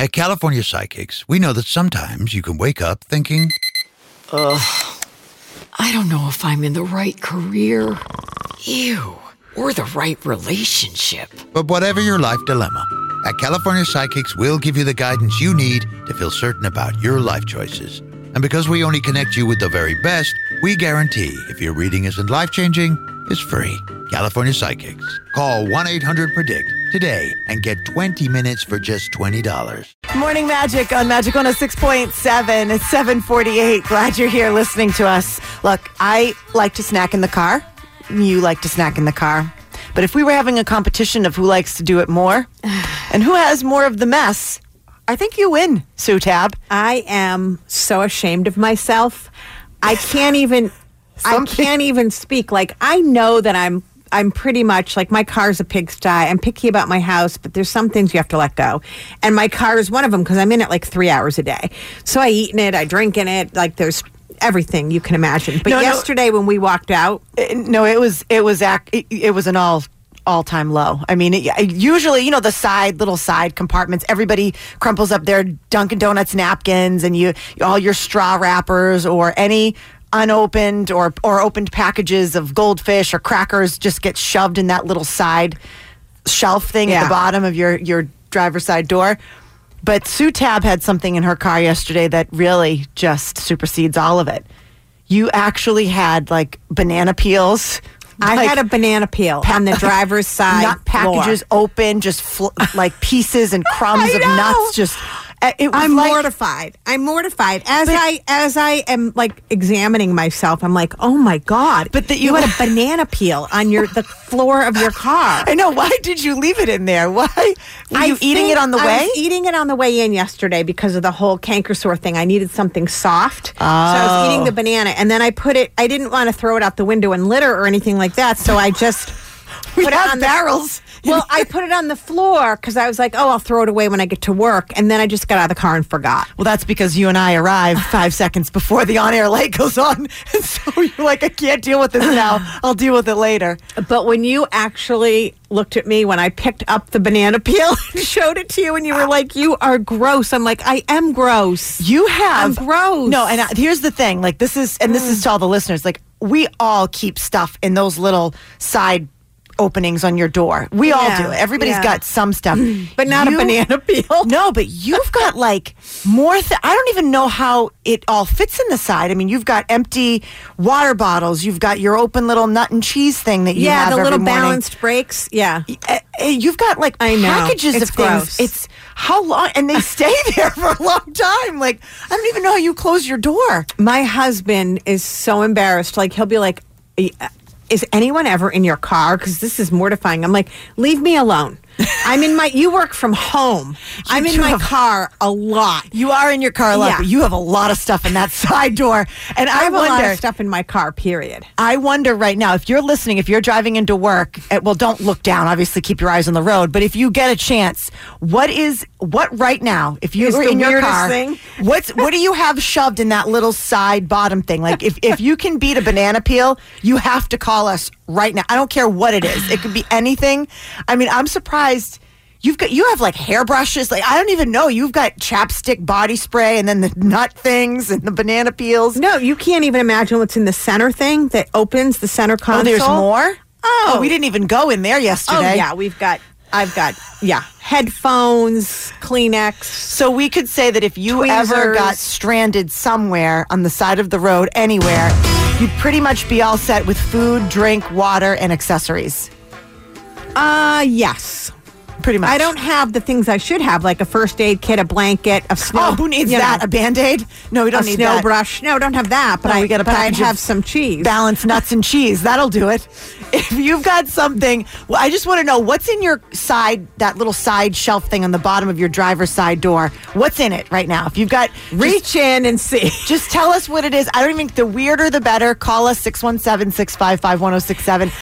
At California Psychics, we know that sometimes you can wake up thinking, I don't know if I'm in the right career. Ew. Or the right relationship. but whatever your life dilemma, at California Psychics, we'll give you the guidance you need to feel certain about your life choices. And because we only connect you with the very best, we guarantee if your reading isn't life-changing, it's free. California Psychics. Call 1-800-PREDICT today and get 20 minutes for just $20. Morning Magic on Magic 106.7. It's 7:48. Glad you're here listening to us. Look, I like to snack in the car. You like to snack in the car. But if we were having a competition of who likes to do it more and who has more of the mess, I think you win, Sue Tab. I am so ashamed of myself. I can't even speak. Like, I know that I'm pretty much like, my car's a pigsty. I'm picky about my house, but there's some things you have to let go. And my car is one of them because I'm in it like 3 hours a day. So I eat in it, I drink in it, like there's everything you can imagine. But yesterday when we walked out, it was an all-time low. I mean, usually, the little side compartments, everybody crumples up their Dunkin' Donuts napkins and all your straw wrappers or any unopened or opened packages of goldfish or crackers just get shoved in that little side shelf thing at the bottom of your driver's side door. But Sue Tab had something in her car yesterday that really just supersedes all of it. You actually had like banana peels. I had a banana peel on the driver's side nut packages floor. open, just like pieces and crumbs of nuts. Just I'm mortified. I'm mortified as I am like examining myself. I'm like, oh my God! But you had a banana peel on the floor of your car. I know. Why did you leave it in there? Why were you eating it on the way? I was eating it on the way in yesterday because of the whole canker sore thing. I needed something soft, so I was eating the banana, and then I put it. I didn't want to throw it out the window and litter or anything like that, so I just put it on barrels. Well, I put it on the floor because I was like, I'll throw it away when I get to work. And then I just got out of the car and forgot. Well, that's because you and I arrived 5 seconds before the on-air light goes on. And so you're like, I can't deal with this now. I'll deal with it later. But when you actually looked at me when I picked up the banana peel and showed it to you and you were like, you are gross. I'm like, I am gross. You have. I'm gross. No, and here's the thing. Like, this is to all the listeners. Like, we all keep stuff in those little side openings on your door. We all do. Everybody's got some stuff. But not a banana peel. No, but you've got like more. I don't even know how it all fits in the side. I mean, you've got empty water bottles. You've got your open little nut and cheese thing that you have the every little morning. balanced breaks. Yeah. You've got like packages of gross. things. It's how long? And they stay there for a long time. Like, I don't even know how you close your door. My husband is so embarrassed. Like, he'll be like, is anyone ever in your car? Because this is mortifying. I'm like, leave me alone. You work from home. I'm in my car a lot. You are in your car a lot, but you have a lot of stuff in that side door. And I have wonder, a lot of stuff in my car, period. I wonder right now, if you're listening, if you're driving into work, well, don't look down. Obviously, keep your eyes on the road. But if you get a chance, what right now, if you're in your car, thing? what do you have shoved in that little side bottom thing? Like, if you can beat a banana peel, you have to call us right now. I don't care what it is. It could be anything. I mean, I'm surprised. You have like hairbrushes. Like, I don't even know. You've got chapstick body spray and then the nut things and the banana peels. No, you can't even imagine what's in the center thing that opens the center console. Oh, there's more? Oh, we didn't even go in there yesterday. Oh, yeah. I've got headphones, Kleenex. So we could say that if you tweezers. ever got stranded somewhere on the side of the road, anywhere, you'd pretty much be all set with food, drink, water, and accessories. Yes. Pretty much. I don't have the things I should have, like a first aid kit, a blanket, a snow. Oh, who needs that? A Band-Aid? No, we don't need that. A snow brush. No, don't have that. But we got a package I'd have some cheese. Balanced nuts and cheese. That'll do it. If you've got something, well, I just want to know what's in your side, that little side shelf thing on the bottom of your driver's side door. What's in it right now? If you've got, reach in and see. Just tell us what it is. I don't even. The weirder, the better. Call us 617-655-1067.